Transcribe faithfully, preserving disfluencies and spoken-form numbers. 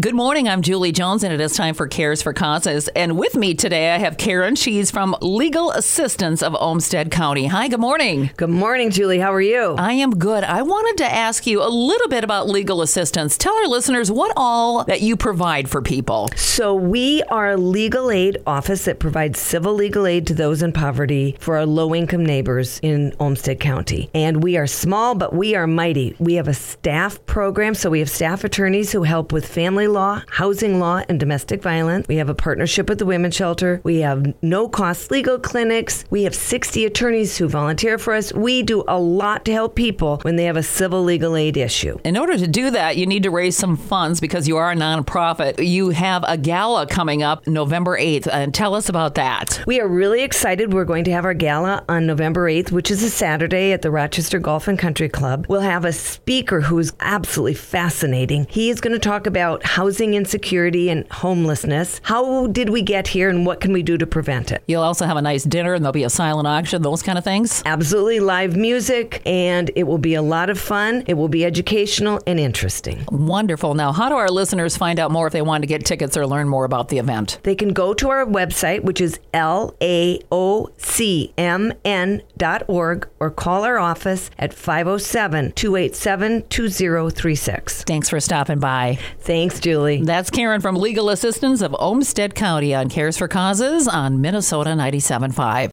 Good morning. I'm Julie Jones, and it is time for Cares for Causes. And with me today, I have Karen. She's from Legal Assistance of Olmsted County. Hi, good morning. Good morning, Julie. How are you? I am good. I wanted to ask you a little bit about legal assistance. Tell our listeners what all that you provide for people. So we are a legal aid office that provides civil legal aid to those in poverty for our low-income neighbors in Olmsted County. And we are small, but we are mighty. We have a staff program, so we have staff attorneys who help with family law, housing law, and domestic violence. We have a partnership with the Women's Shelter. We have no-cost legal clinics. We have sixty attorneys who volunteer for us. We do a lot to help people when they have a civil legal aid issue. In order to do that, you need to raise some funds because you are a nonprofit. You have a gala coming up November eighth, and tell us about that. We are really excited. We're going to have our gala on November eighth, which is a Saturday at the Rochester Golf and Country Club. We'll have a speaker who's absolutely fascinating. He is going to talk about housing insecurity and homelessness. How did we get here and what can we do to prevent it? You'll also have a nice dinner and there'll be a silent auction, those kind of things? Absolutely. Live music, and it will be a lot of fun. It will be educational and interesting. Wonderful. Now, how do our listeners find out more if they want to get tickets or learn more about the event? They can go to our website, which is L A O C M N dot org, or call our office at five oh seven, two eight seven, two oh three six. Thanks for stopping by. Thanks, Julie. That's Karen from Legal Assistance of Olmsted County on Cares for Causes on Minnesota ninety-seven point five.